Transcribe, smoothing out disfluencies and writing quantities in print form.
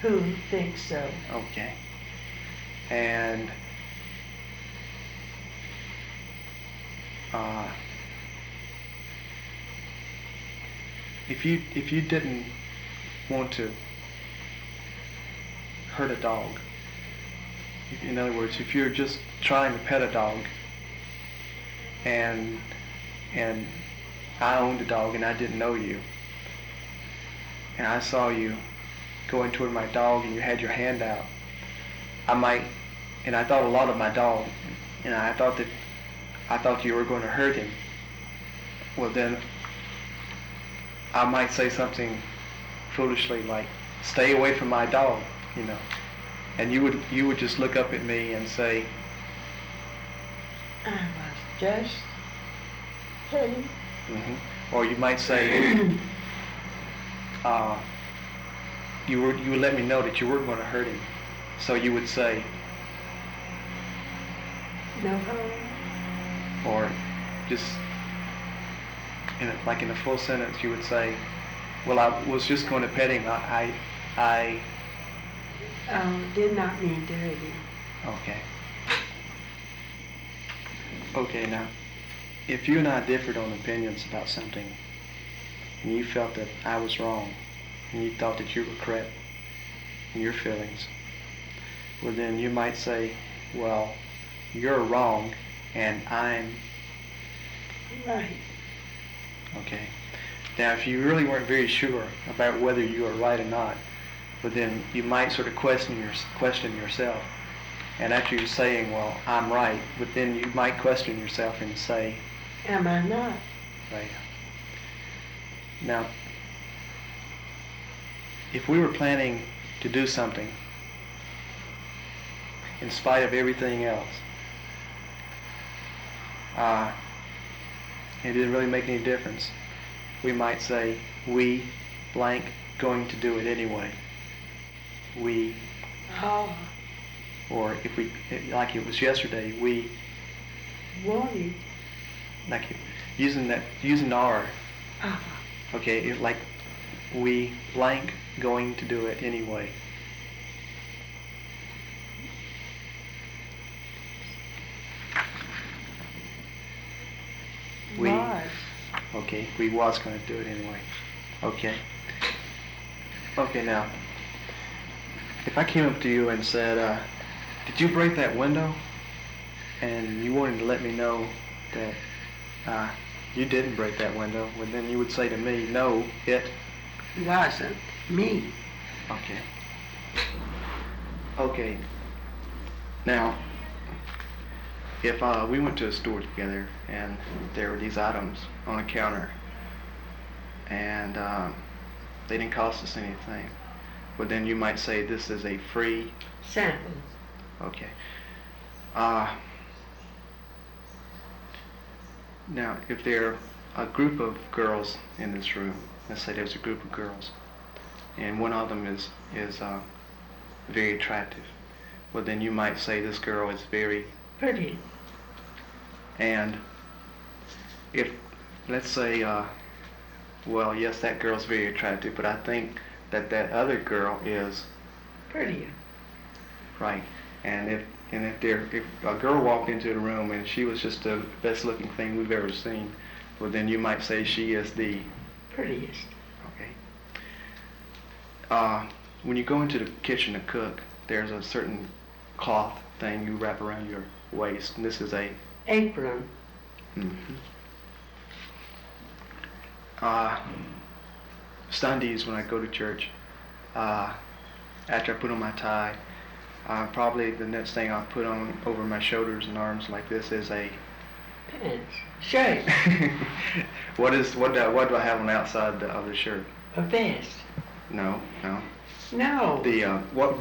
Who thinks so? Okay. And uh, if you didn't want to hurt a dog, in other words, if you're just trying to pet a dog, and I owned a dog and I didn't know you, and I saw you going toward my dog and you had your hand out, and I thought a lot of my dog, and I thought you were going to hurt him. Well, then I might say something foolishly like, "Stay away from my dog," and you would just look up at me and say, I was just kidding. Or you might say, you would let me know that you weren't going to hurt him. So you would say, No harm. or just like in a full sentence, you would say, "Well, I was just going to pet him. I." Did not mean to hurt him. Okay. Okay, now, if you and I differed on opinions about something, and you felt that I was wrong, and you thought that you were correct in your feelings, well then you might say, "Well, you're wrong, and I'm..." Right. Okay. Now, if you really weren't very sure about whether you were right or not, well then you might sort of question yourself. And after you're saying, "Well, I'm right," but then you might question yourself and say, Am I not? right. Now, if we were planning to do something in spite of everything else, it didn't really make any difference, we might say, "We blank going to do it anyway." We, Oh, or if we, like it was yesterday, we, wanted. like using R. Ah, Okay, like we blank going to do it anyway. We, was. okay, we was going to do it anyway. Okay. Okay, now, if I came up to you and said, "Did you break that window?" and you wanted to let me know that you didn't break that window, well then you would say to me, "No, it..." Wasn't me. Okay. Okay. Now, if we went to a store together and there were these items on a counter and they didn't cost us anything, well then you might say, "This is a free..." Sample. Okay. Now, if there are a group of girls in this room, let's say there's a group of girls, and one of them is very attractive, well then you might say, "This girl is very..." Pretty. And if, let's say, well, yes, that girl's very attractive, but I think that other girl is... Prettier. Right. And if a girl walked into the room and she was just the best looking thing we've ever seen, well then you might say she is the... Prettiest. Okay. When you go into the kitchen to cook, there's a certain cloth thing you wrap around your waist, and this is a... Apron. Sundays when I go to church, after I put on my tie, probably the next thing I'll put on over my shoulders and arms like this is a... Pants. Shirt. What do I have on the outside of the shirt? A vest. No. No. What